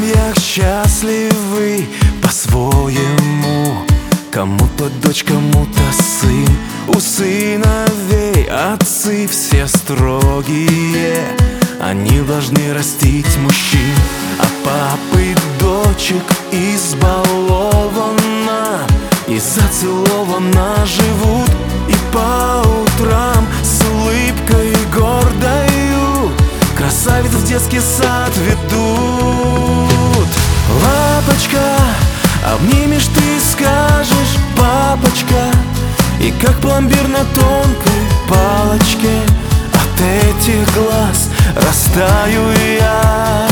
семьях счастливы по-своему. Кому-то дочь, кому-то сын. У сыновей отцы все строгие, они должны растить мужчин. А папы дочек избалована и зацелована живут. И по утрам с улыбкой гордою красавиц в детский сад ведут. Лапочка, обнимешь ты и скажешь: папочка. И как пломбир на тонкой палочке от этих глаз растаю я.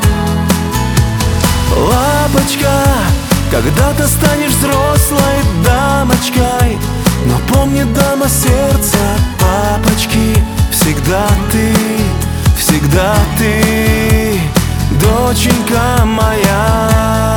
Лапочка, когда-то станешь взрослой дамочкой, но помни, дама сердца папочки, всегда ты, доченька моя.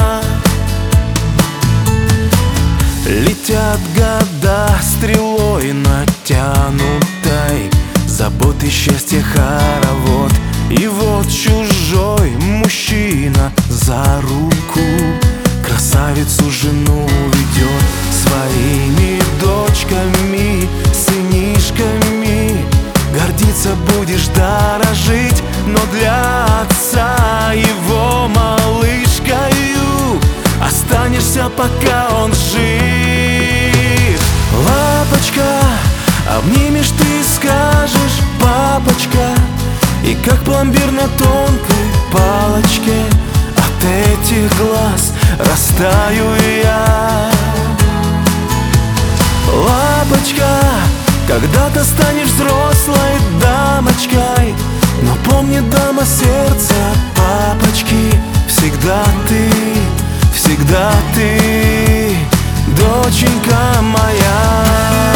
Летят года стрелой натянутой, заботы, счастье, хоровод. И вот чужой мужчина за руку красавицу жену ведет. Своими дочками, сынишками гордиться будешь, дорожить, но для отца его малышкою останешься, пока он жив. Лапочка, обнимешь ты и скажешь: папочка. И как пломбир на тонкой палочке от этих глаз растаю я. Лапочка, когда-то станешь взрослой дамочкой, но помни, дама сердца папочки, всегда ты, доченька моя.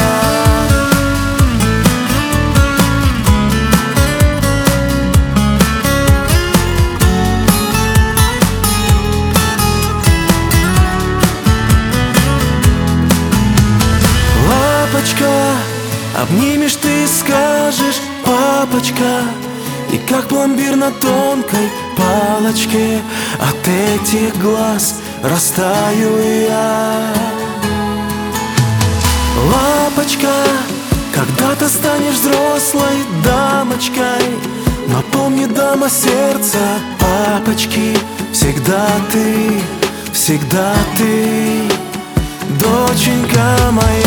Обнимешь ты и скажешь: папочка. И как пломбир на тонкой палочке от этих глаз растаю я. Лапочка, когда-то станешь взрослой дамочкой, но помни, дама сердца папочки, всегда ты, доченька моя.